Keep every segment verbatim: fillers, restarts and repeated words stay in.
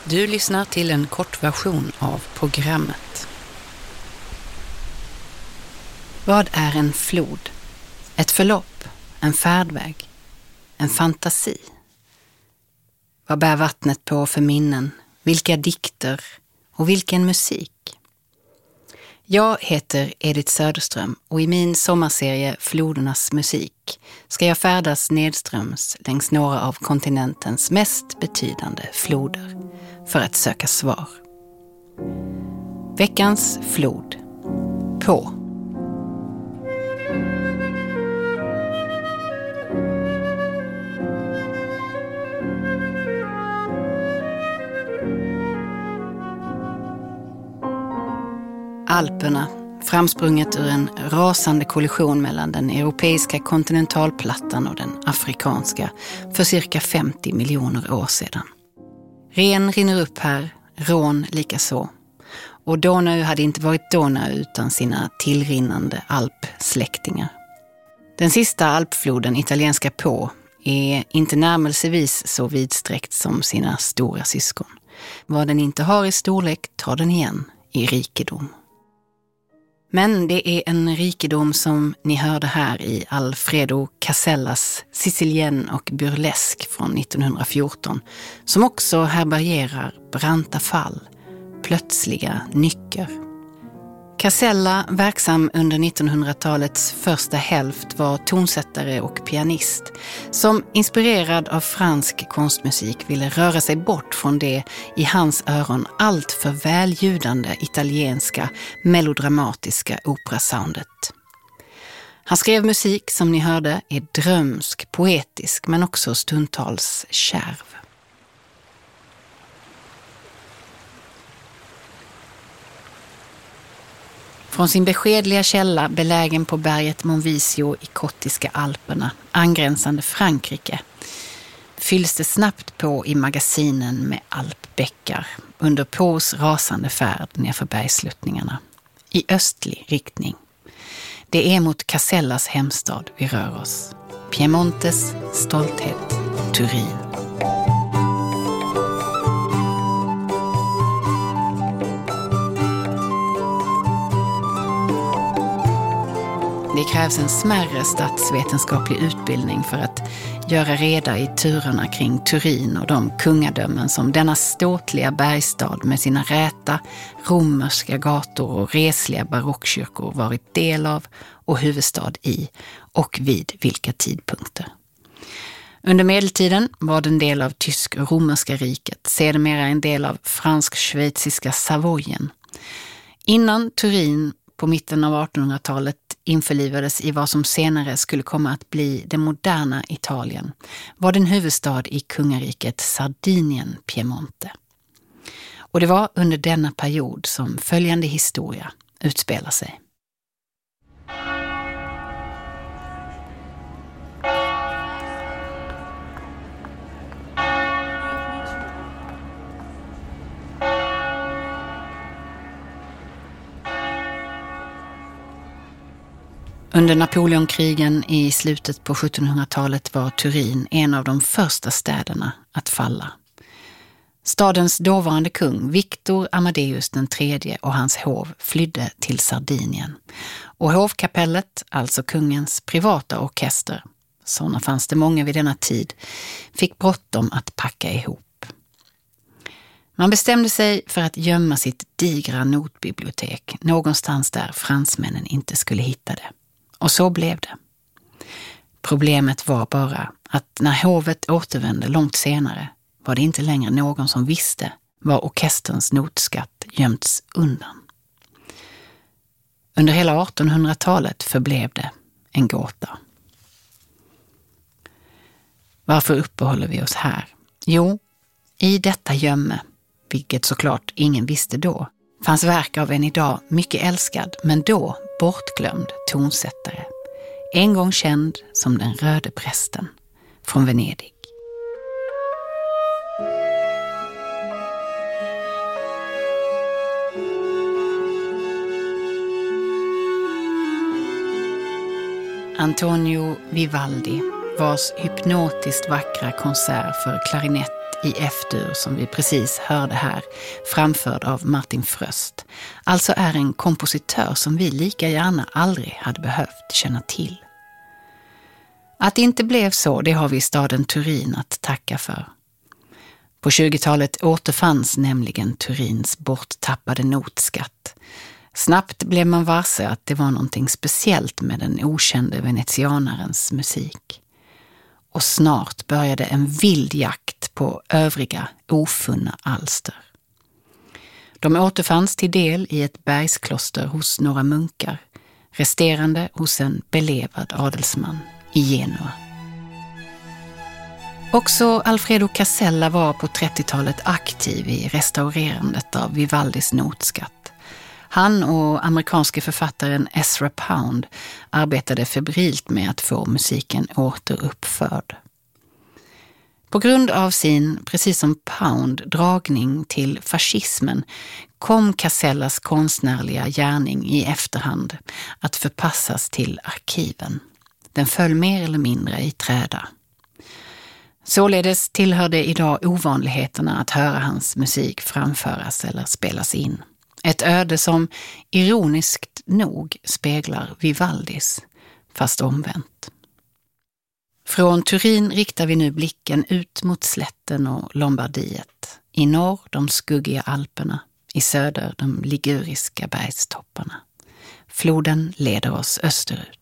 Du lyssnar till en kortversion av programmet. Vad är en flod? Ett förlopp, en färdväg, en fantasi. Vad bär vattnet på för minnen? Vilka dikter och vilken musik? Jag heter Edith Söderström och i min sommarserie Flodernas musik ska jag färdas nedströms längs några av kontinentens mest betydande floder för att söka svar. Veckans flod. På. Alperna, framsprunget ur en rasande kollision mellan den europeiska kontinentalplattan och den afrikanska för cirka femtio miljoner år sedan. Ren rinner upp här, Rån likaså. Och Donau hade inte varit Donau utan sina tillrinnande alpsläktingar. Den sista alpfloden, italienska På, är inte närmelsevis så vidsträckt som sina stora syskon. Vad den inte har i storlek tar den igen i rikedom. Men det är en rikedom som ni hörde här i Alfredo Casellas Sicilien och Burlesk från nittonhundrafjorton, som också härbärgerar branta fall, plötsliga nycker. Casella, verksam under nittonhundratalets första hälft, var tonsättare och pianist som inspirerad av fransk konstmusik ville röra sig bort från det i hans öron allt för väljudande italienska melodramatiska operasoundet. Han skrev musik som ni hörde är drömsk, poetisk men också stundtals kärv. Från sin beskedliga källa belägen på berget Monvisio i Kottiska Alperna, angränsande Frankrike, fylls det snabbt på i magasinen med alpbäckar under Pås rasande färd nerför bergsluttningarna, i östlig riktning. Det är mot Casellas hemstad vi rör oss. Piemontes stolthet, Turin. Det krävs en smärre statsvetenskaplig utbildning för att göra reda i turerna kring Turin och de kungadömen som denna ståtliga bergstad med sina räta, romerska gator och resliga barockkyrkor varit del av och huvudstad i och vid vilka tidpunkter. Under medeltiden var den del av tysk-romerska riket, sedermera en del av fransk-schweiziska Savoyen. Innan Turin på mitten av artonhundratalet införlivades i vad som senare skulle komma att bli det moderna Italien, var den huvudstad i kungariket Sardinien, Piemonte. Och det var under denna period som följande historia utspelar sig. Under Napoleonkrigen i slutet på sjuttonhundratalet var Turin en av de första städerna att falla. Stadens dåvarande kung Victor Amadeus den tredje och hans hov flydde till Sardinien. Och hovkapellet, alltså kungens privata orkester, sådana fanns det många vid denna tid, fick bråttom att packa ihop. Man bestämde sig för att gömma sitt digra notbibliotek någonstans där fransmännen inte skulle hitta det. Och så blev det. Problemet var bara att när hovet återvände långt senare var det inte längre någon som visste var orkesterns notskatt gömts undan. Under hela artonhundratalet förblev det en gåta. Varför uppehåller vi oss här? Jo, i detta gömme, vilket såklart ingen visste då, fanns verk av en idag mycket älskad men då bortglömd tonsättare. En gång känd som den röde prästen från Venedig. Antonio Vivaldi, vars hypnotiskt vackra konsert för klarinett i F-dur som vi precis hörde här, framförd av Martin Fröst, alltså är en kompositör som vi lika gärna aldrig hade behövt känna till. Att det inte blev så, det har vi staden Turin att tacka för. På tjugotalet återfanns nämligen Turins borttappade notskatt. Snabbt blev man varse att det var någonting speciellt med den okände venetianarens musik. Och snart började en vild jakt på övriga ofunna alster. De återfanns till del i ett bergskloster hos några munkar, resterande hos en belevad adelsman i Genua. Också Alfredo Casella var på trettiotalet aktiv i restaurerandet av Vivaldis notskatt. Han och amerikanske författaren Ezra Pound arbetade febrilt med att få musiken återuppförd. På grund av sin, precis som Pound, dragning till fascismen kom Casellas konstnärliga gärning i efterhand att förpassas till arkiven. Den föll mer eller mindre i träda. Således tillhörde idag ovanligheterna att höra hans musik framföras eller spelas in. Ett öde som ironiskt nog speglar Vivaldis, fast omvänt. Från Turin riktar vi nu blicken ut mot slätten och Lombardiet. I norr de skuggiga Alperna, i söder de liguriska bergstopparna. Floden leder oss österut.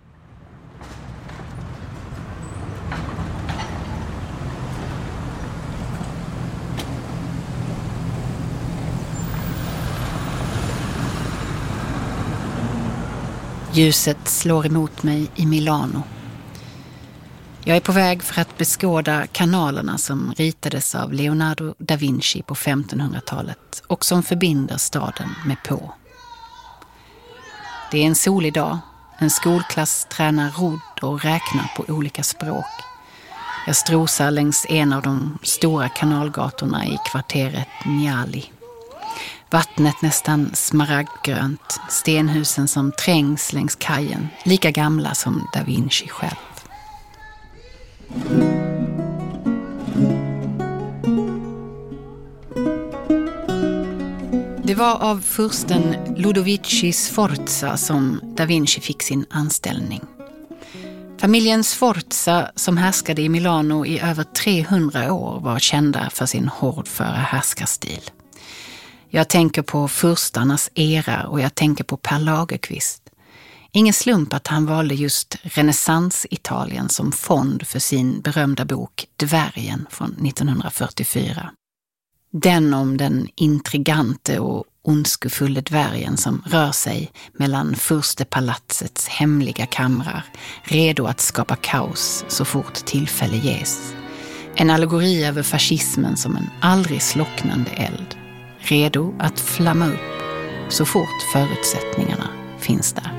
Ljuset slår emot mig i Milano. Jag är på väg för att beskåda kanalerna som ritades av Leonardo da Vinci på femtonhundratalet och som förbinder staden med Po. Det är en solig dag. En skolklass tränar rodd och räknar på olika språk. Jag strosar längs en av de stora kanalgatorna i kvarteret Niali. Vattnet nästan smaragdgrönt, stenhusen som trängs längs kajen, lika gamla som da Vinci själv. Det var av fursten Ludovici Sforza som da Vinci fick sin anställning. Familjen Sforza, som härskade i Milano i över trehundra år, var kända för sin hårdföra härskarstil. Jag tänker på furstarnas era och jag tänker på Per Lagerkvist. Ingen slump att han valde just renässans-Italien som fond för sin berömda bok Dvärgen från nittonhundrafyrtiofyra. Den om den intrigante och ondskefulle dvärgen som rör sig mellan furstepalatsets hemliga kamrar, redo att skapa kaos så fort tillfälle ges. En allegori över fascismen som en aldrig slocknande eld, redo att flamma upp så fort förutsättningarna finns där.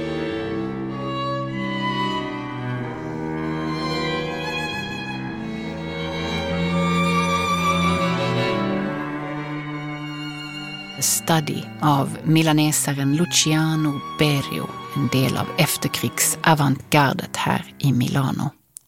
Study av milanesaren Luciano Berio, en del av efterkrigs-avantgardet här i Milano.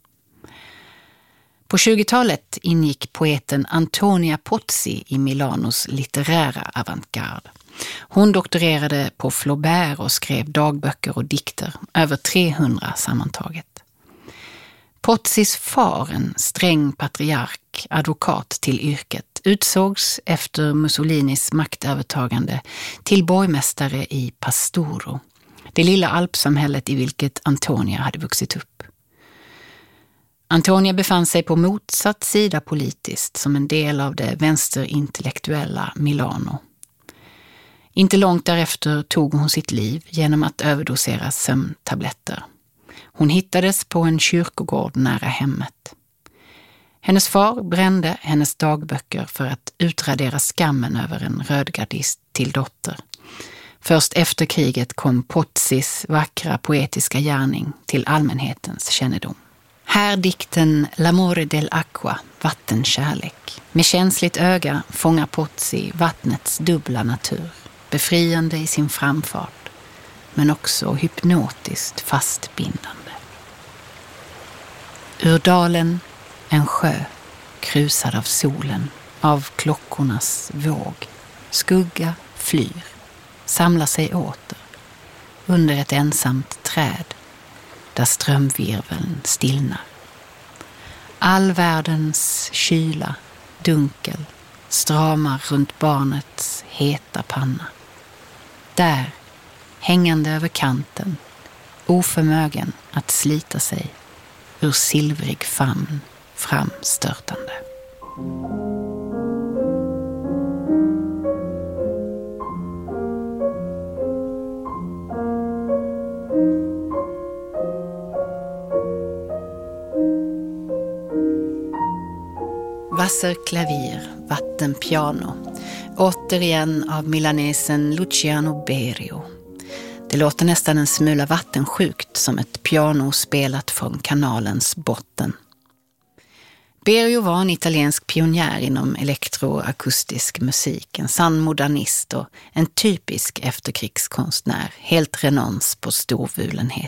På tjugotalet ingick poeten Antonia Pozzi i Milanos litterära avantgarde. Hon doktorerade på Flaubert och skrev dagböcker och dikter, över trehundra sammantaget. Pozzis far, en sträng patriark, advokat till yrket, utsågs efter Mussolinis maktövertagande till borgmästare i Pastoro, det lilla alpsamhället i vilket Antonia hade vuxit upp. Antonia befann sig på motsatt sida politiskt som en del av det vänsterintellektuella Milano. Inte långt därefter tog hon sitt liv genom att överdosera sömntabletter. Hon hittades på en kyrkogård nära hemmet. Hennes far brände hennes dagböcker för att utradera skammen över en rödgardist till dotter. Först efter kriget kom Pozzis vackra poetiska gärning till allmänhetens kännedom. Här dikten L'amore dell'acqua, vattenkärlek. Med känsligt öga fångar Pozzi vattnets dubbla natur, befriande i sin framfart, men också hypnotiskt fastbindande. Ur dalen en sjö, krusad av solen, av klockornas våg. Skugga flyr, samlar sig åter under ett ensamt träd där strömvirveln stillnar. All världens kyla, dunkel, stramar runt barnets heta panna. Där, hängande över kanten, oförmögen att slita sig ur silvrig famn framstörtande. Wasserklavier, vattenpiano. Återigen av milanesen Luciano Berio. Det låter nästan en smula vattensjukt som ett piano spelat från kanalens botten. Berio var en italiensk pionjär inom elektroakustisk musik, en sann modernist och en typisk efterkrigskonstnär, helt renons på storvulenhet.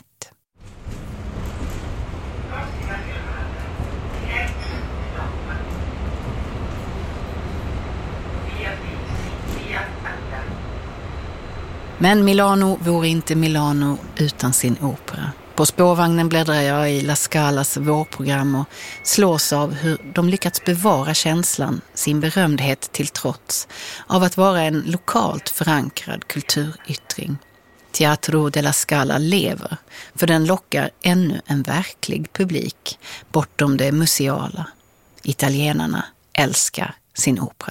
Men Milano vore inte Milano utan sin opera. På spårvagnen bläddrar jag i La Scalas vårprogram och slås av hur de lyckats bevara känslan, sin berömdhet till trots, av att vara en lokalt förankrad kulturyttring. Teatro della Scala lever, för den lockar ännu en verklig publik bortom det museala. Italienarna älskar sin opera.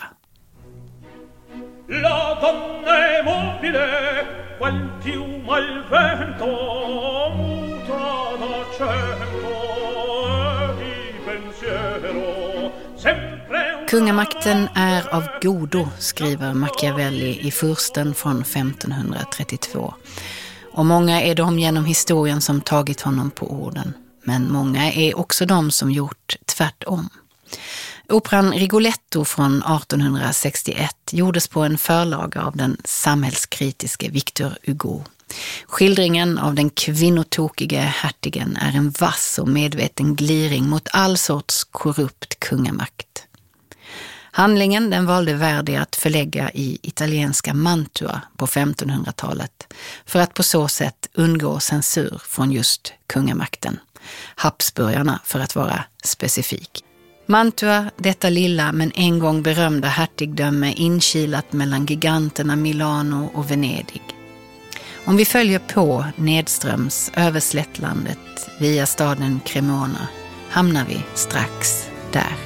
La donna è mobile, qual piuma al vento, muta d'accento di pensiero, sempre... Kungamakten är av godo, skriver Machiavelli i Fursten från femtonhundratrettiotvå. Och många är de genom historien som tagit honom på orden. Men många är också de som gjort tvärtom. Operan Rigoletto från artonhundrasextioett gjordes på en förlaga av den samhällskritiske Victor Hugo. Skildringen av den kvinnotokige hertigen är en vass och medveten gliring mot all sorts korrupt kungamakt. Handlingen den valde Verdi att förlägga i italienska Mantua på femtonhundratalet för att på så sätt undgå censur från just kungamakten. Habsburgarna för att vara specifik. Mantua, detta lilla men en gång berömda hertigdöme inkilat mellan giganterna Milano och Venedig. Om vi följer på nedströms över slättlandet via staden Cremona hamnar vi strax där.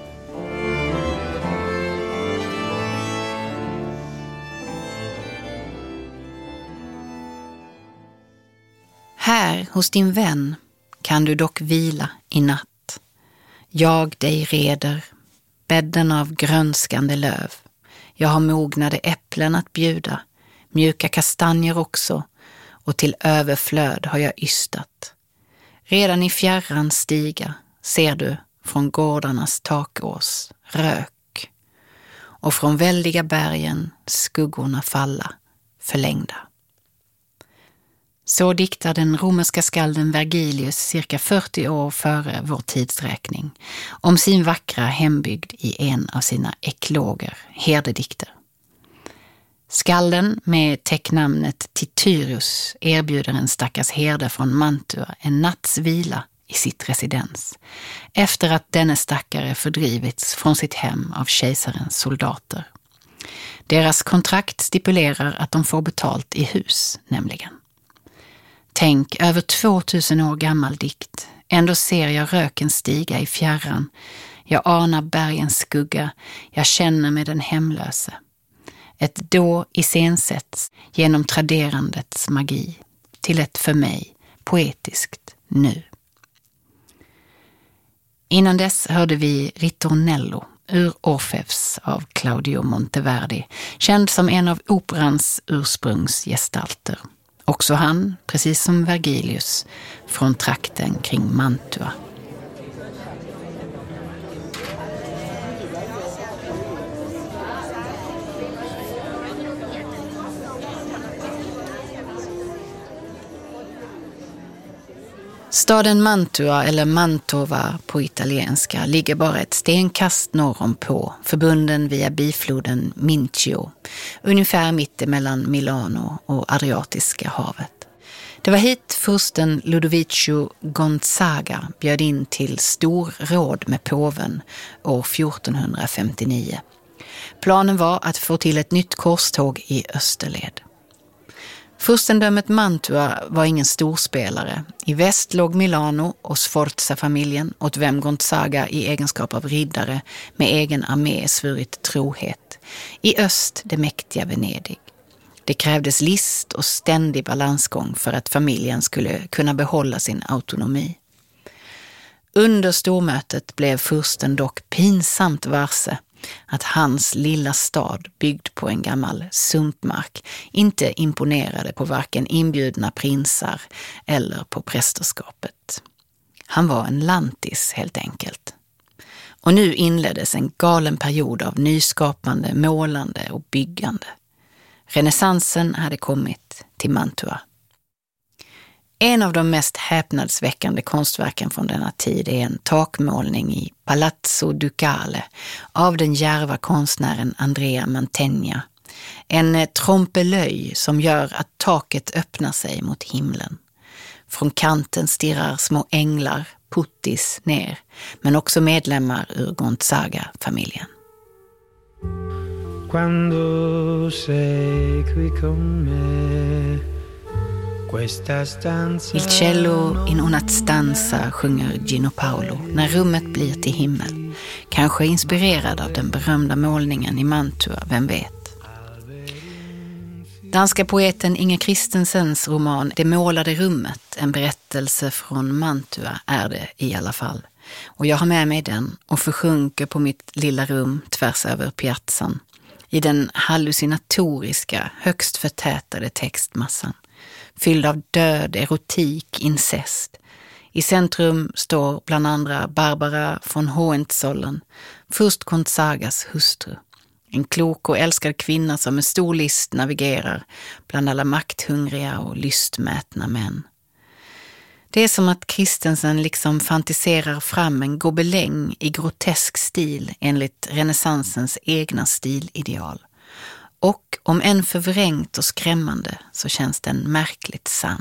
Här hos din vän kan du dock vila i natt. Jag dig reder, bädden av grönskande löv. Jag har mognade äpplen att bjuda, mjuka kastanjer också, och till överflöd har jag ystat. Redan i fjärran stiga ser du från gårdarnas takås rök, och från väldiga bergen skuggorna falla förlängda. Så diktar den romerska skalden Vergilius cirka fyrtio år före vår tidsräkning om sin vackra hembygd i en av sina ekloger, herdedikter. Skalden med täcknamnet Tityrus erbjuder en stackars herde från Mantua en natts vila i sitt residens efter att denne stackare fördrivits från sitt hem av kejsarens soldater. Deras kontrakt stipulerar att de får betalt i hus, nämligen. Tänk, över tvåtusen år gammal dikt. Ändå ser jag röken stiga i fjärran. Jag anar bergens skugga. Jag känner med den hemlöse. Ett då iscensätts genom traderandets magi till ett för mig poetiskt nu. Innan dess hörde vi Ritornello ur Orfeus av Claudio Monteverdi, känd som en av operans ursprungsgestalter. Också han, precis som Vergilius, från trakten kring Mantua. Staden Mantua, eller Mantova på italienska, ligger bara ett stenkast norr om på, förbunden via bifloden Mincio, ungefär mitt mellan Milano och Adriatiska havet. Det var hit fursten Ludovico Gonzaga bjöd in till stor råd med påven år fjortonhundrafemtionio. Planen var att få till ett nytt korståg i österled. Furstendömet Mantua var ingen storspelare. I väst låg Milano och Sforza-familjen, åt vem Gonzaga i egenskap av riddare med egen armé svurit trohet. I öst det mäktiga Venedig. Det krävdes list och ständig balansgång för att familjen skulle kunna behålla sin autonomi. Under stormötet blev fursten dock pinsamt varse att hans lilla stad, byggd på en gammal sumpmark, inte imponerade på varken inbjudna prinsar eller på prästerskapet. Han var en lantis helt enkelt. Och nu inleddes en galen period av nyskapande, målande och byggande. Renässansen hade kommit till Mantua. En av de mest häpnadsväckande konstverken från denna tid är en takmålning i Palazzo Ducale av den djärva konstnären Andrea Mantegna. En trompe-l'œil som gör att taket öppnar sig mot himlen. Från kanten stirrar små änglar, puttis, ner, men också medlemmar ur Gonzaga-familjen. Quando sei qui con me, questa stanza. Il cielo in una stanza, sjunger Gino Paolo när rummet blir till himmel. Kanske inspirerad av den berömda målningen i Mantua, vem vet. Danska poeten Inger Christensens roman Det målade rummet, en berättelse från Mantua, är det i alla fall. Och jag har med mig den och försjunker på mitt lilla rum tvärs över piazzan i den hallucinatoriska, högst förtätade textmassan, fylld av död, erotik, incest. I centrum står bland andra Barbara von Hohenzollern, furst Gonzagas hustru. En klok och älskad kvinna som med stor list navigerar bland alla makthungriga och lystmätna män. Det är som att Christensen liksom fantiserar fram en gobeläng i grotesk stil enligt renässansens egna stilideal. Och om en förvrängt och skrämmande så känns den märkligt sann.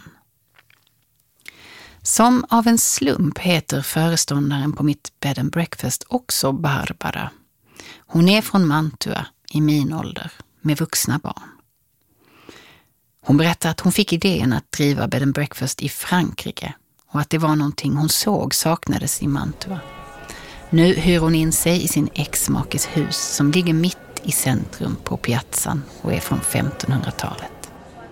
Som av en slump heter föreståndaren på mitt bed and breakfast också Barbara. Hon är från Mantua i min ålder med vuxna barn. Hon berättar att hon fick idén att driva bed and breakfast i Frankrike och att det var någonting hon såg saknades i Mantua. Nu hyr hon in sig i sin ex-makes hus som ligger mitt i centrum på piazzan och är från femtonhundratalet.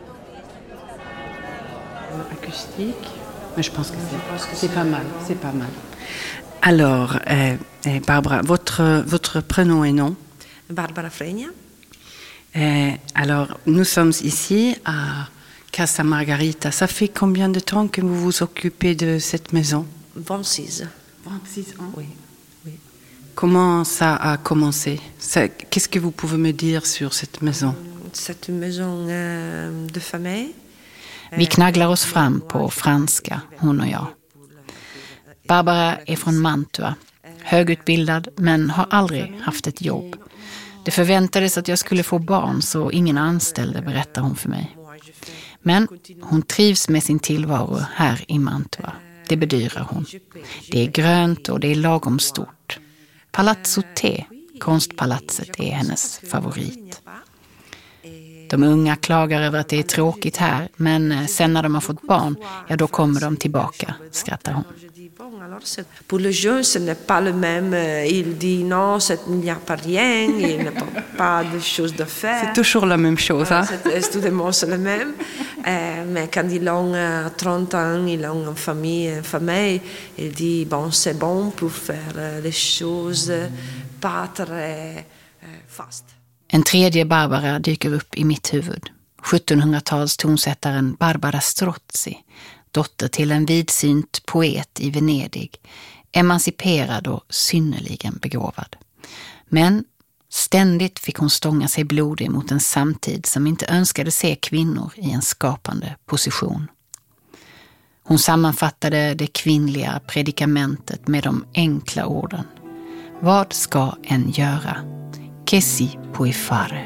Akustik, men je pense que c'est, c'est pas mal, c'est pas mal. Alors, euh, Barbara, votre, votre prénom et nom? Barbara Fregna. Euh, alors, nous sommes ici à Casa Margarita. Ça fait combien de temps que vous vous occupez de cette maison? vingt-six. vingt-six ans? Oui. Oui. Comment ça a commencé? Ça, qu'est-ce que vous pouvez me dire sur cette maison? C'est une maison euh, de famille. Vi knagglar oss fram på franska, hon och jag. Barbara är från Mantua, högutbildad men har aldrig haft ett jobb. Det förväntades att jag skulle få barn så ingen anställde, berättar hon för mig. Men hon trivs med sin tillvaro här i Mantua. Det bedyrar hon. Det är grönt och det är lagom stort. Palazzo T, konstpalatset, är hennes favorit. De unga klagar över att det är tråkigt här, men sen när de har fått barn, ja då kommer de tillbaka, skrattar hon. Pour le jeune, ce n'est pas le même. Il dit non, il n'y a pas rien, il n'a pas de choses de faire. C'est toujours la même chose, hein? C'est tout le monde c'est le même. Mais quand ils ont trente ans, ils ont une famille, une famille, il dit bon, c'est bon pour faire les choses pas très fast. En tredje Barbara dyker upp i mitt huvud. sjuttonhundratals tonsättaren Barbara Strozzi, dotter till en vidsynt poet i Venedig, emanciperad och synnerligen begåvad. Men ständigt fick hon stånga sig blodig mot en samtid som inte önskade se kvinnor i en skapande position. Hon sammanfattade det kvinnliga predikamentet med de enkla orden. Vad ska en göra? Che si puoi fare?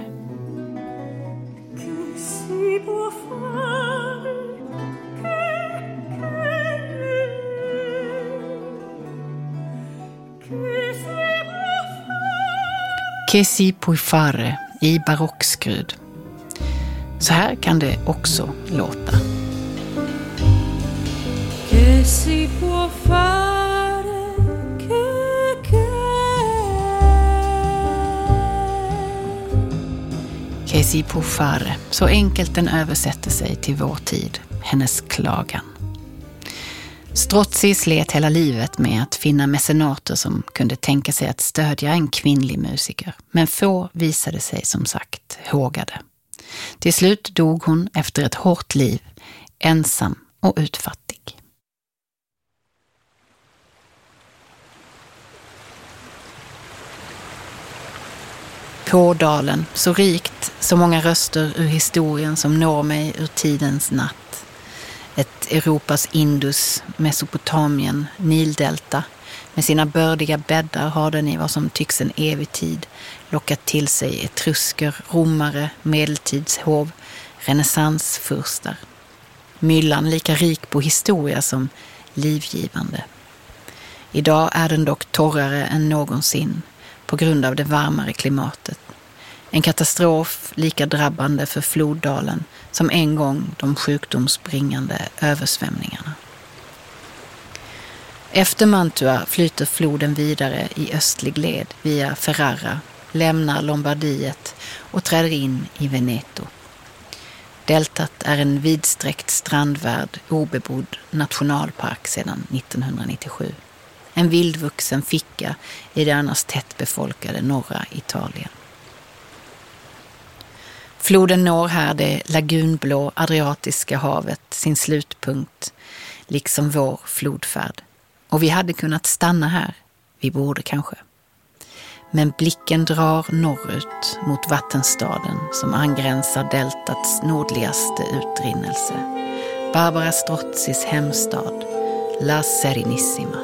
Che si puoi fare i barockskrud. Så här kan det också låta. Che si può fare, che, che. Che si può fare. Så enkelt den översätter sig till vår tid. Hennes klagan. Strozzi slet hela livet med att finna mecenater som kunde tänka sig att stödja en kvinnlig musiker. Men få visade sig som sagt hågade. Till slut dog hon efter ett hårt liv, ensam och utfattig. På dalen, så rikt, så många röster ur historien som når mig ur tidens natt. Ett Europas Indus, Mesopotamien, Nildelta. Med sina bördiga bäddar har den i vad som tycks en evig tid lockat till sig etrusker, romare, medeltidshov, renässansfurstar. Myllan lika rik på historia som livgivande. Idag är den dock torrare än någonsin på grund av det varmare klimatet. En katastrof lika drabbande för floddalen som en gång de sjukdomsbringande översvämningarna. Efter Mantua flyter floden vidare i östlig led via Ferrara, lämnar Lombardiet och träder in i Veneto. Deltat är en vidsträckt strandvärd, obebodd nationalpark sedan nittonhundranittiosju. En vildvuxen ficka i det annars tätt befolkade norra Italien. Floden når här det lagunblå Adriatiska havet sin slutpunkt, liksom vår flodfärd. Och vi hade kunnat stanna här, vi borde kanske. Men blicken drar norrut mot vattenstaden som angränsar deltats nordligaste utrinnelse. Barbara Strozzis hemstad, La Serenissima.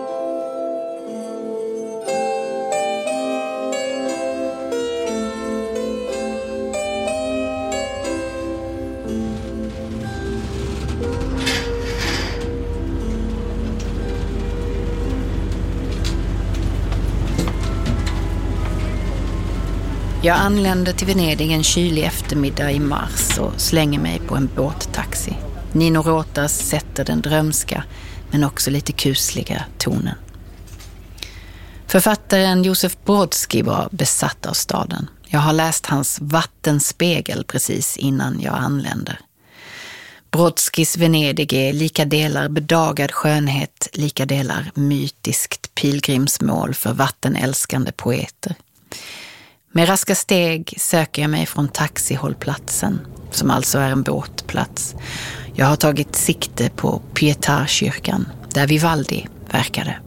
Jag anländer till Venedig en kylig eftermiddag i mars och slänger mig på en båttaxi. Nino Rotas sätter den drömska men också lite kusliga tonen. Författaren Josef Brodsky var besatt av staden. Jag har läst hans Vattenspegel precis innan jag anländer. Brodskys Venedig är lika delar bedagad skönhet, lika delar mytiskt pilgrimsmål för vattenälskande poeter. Med raska steg söker jag mig från taxihållplatsen, som alltså är en båtplats. Jag har tagit sikte på Pietà-kyrkan, där Vivaldi verkade.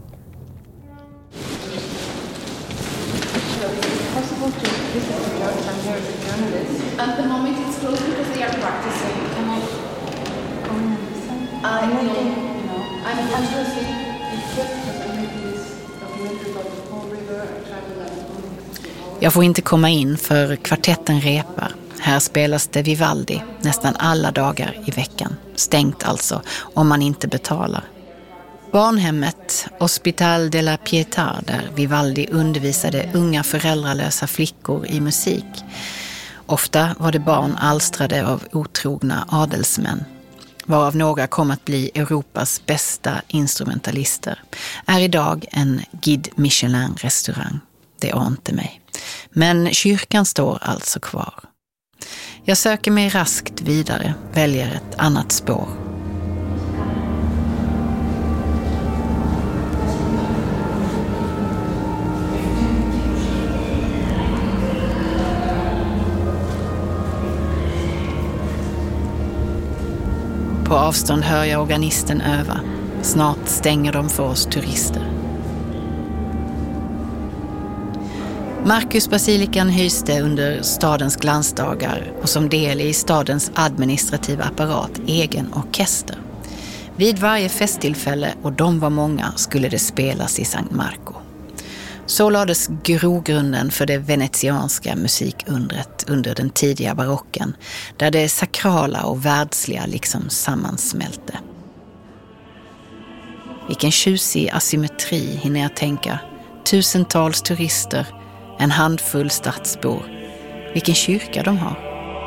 At the moment it's closed because they are practicing. Can I come and listen? Uh, no. I'm interested. It's just because I made this documentary about the Fall River. I traveled like Jag får inte komma in för kvartetten repar. Här spelas det Vivaldi nästan alla dagar i veckan. Stängt alltså, om man inte betalar. Barnhemmet Hospital de la Pietà, där Vivaldi undervisade unga föräldralösa flickor i musik. Ofta var det barn alstrade av otrogna adelsmän, varav några kom att bli Europas bästa instrumentalister, är idag en Guide Michelin-restaurang. Det ante mig. Men kyrkan står alltså kvar. Jag söker mig raskt vidare, väljer ett annat spår. På avstånd hör jag organisten öva. Snart stänger de för oss turister. Markusbasilikan hyste under stadens glansdagar och som del i stadens administrativa apparat egen orkester. Vid varje festtillfälle, och de var många, skulle det spelas i Sankt Marco. Så lades grogrunden för det venetianska musikundret under den tidiga barocken, där det sakrala och världsliga liksom sammansmälte. Vilken tjusig asymmetri, hinner jag tänka. Tusentals turister, en handfull stadsbor. Vilken kyrka de har.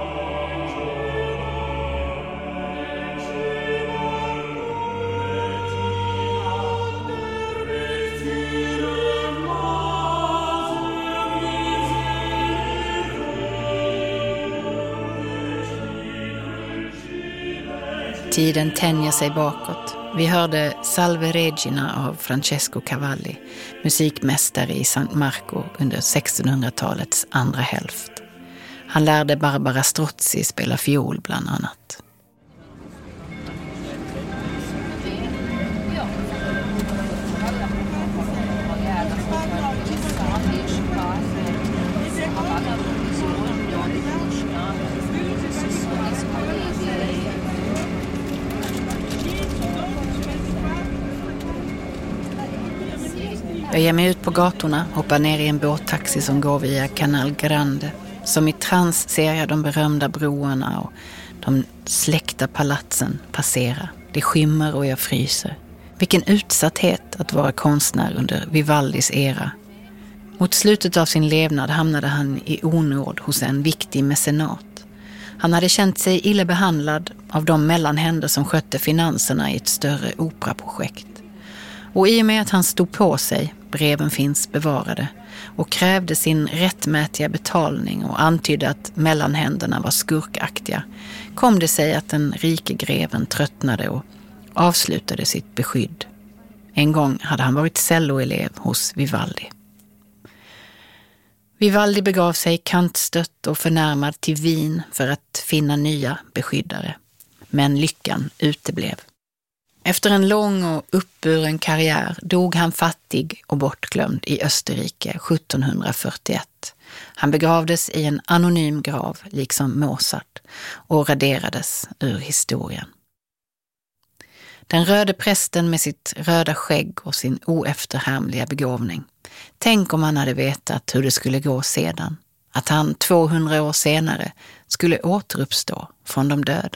Tiden tänjer sig bakåt. Vi hörde Salve Regina av Francesco Cavalli, musikmästare i Sankt Marco under sextonhundratalets andra hälft. Han lärde Barbara Strozzi spela fiol bland annat. Jag ger mig ut på gatorna, hoppar ner i en båttaxi som går via Canal Grande. Som i trans ser jag de berömda broarna och de släckta palatsen passera. Det skymmer och jag fryser. Vilken utsatthet att vara konstnär under Vivaldis era. Mot slutet av sin levnad hamnade han i onåd hos en viktig mecenat. Han hade känt sig illa behandlad av de mellanhänder som skötte finanserna i ett större operaprojekt. Och i och med att han stod på sig, breven finns bevarade, och krävde sin rättmätiga betalning och antydde att mellanhänderna var skurkaktiga, kom det sig att den rike greven tröttnade och avslutade sitt beskydd. En gång hade han varit celloelev hos Vivaldi. Vivaldi begav sig kantstött och förnärmad till Wien för att finna nya beskyddare. Men lyckan uteblev. Efter en lång och uppburen karriär dog han fattig och bortglömd i Österrike sjuttonhundrafyrtioett. Han begravdes i en anonym grav, liksom Mozart, och raderades ur historien. Den röde prästen med sitt röda skägg och sin oefterhärmliga begåvning. Tänk om han hade vetat hur det skulle gå sedan. Att han tvåhundra år senare skulle återuppstå från de döda.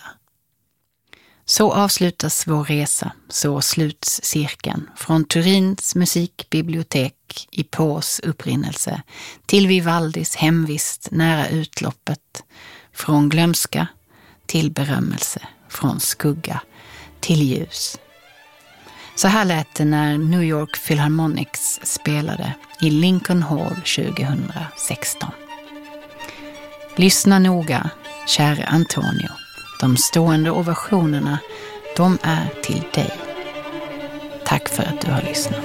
Så avslutas vår resa, så sluts cirkeln från Turins musikbibliotek i Pås upprinnelse till Vivaldis hemvist nära utloppet, från glömska till berömmelse, från skugga till ljus. Så här lät det när New York Philharmonics spelade i Lincoln Hall tjugohundrasexton. Lyssna noga, käre Antonio. De stående ovationerna, de är till dig. Tack för att du har lyssnat.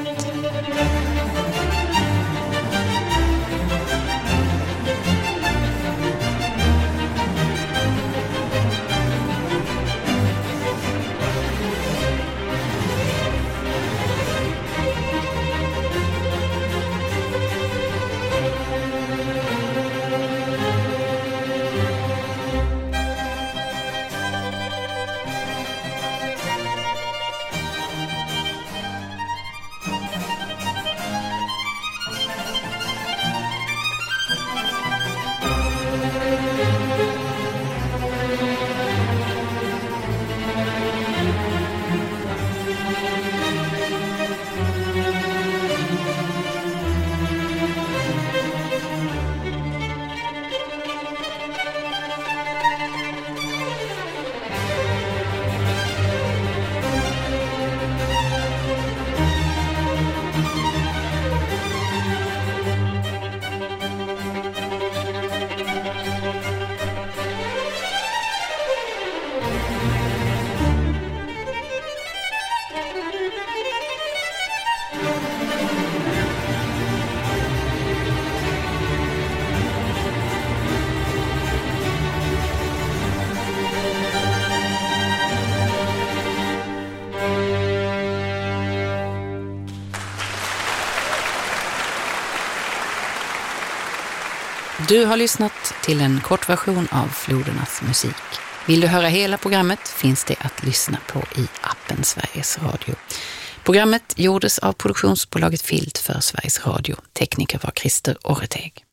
Du har lyssnat till en kortversion av Flodernas musik. Vill du höra hela programmet finns det att lyssna på i appen Sveriges Radio. Programmet gjordes av produktionsbolaget Filt för Sveriges Radio. Tekniker var Christer Orreteg.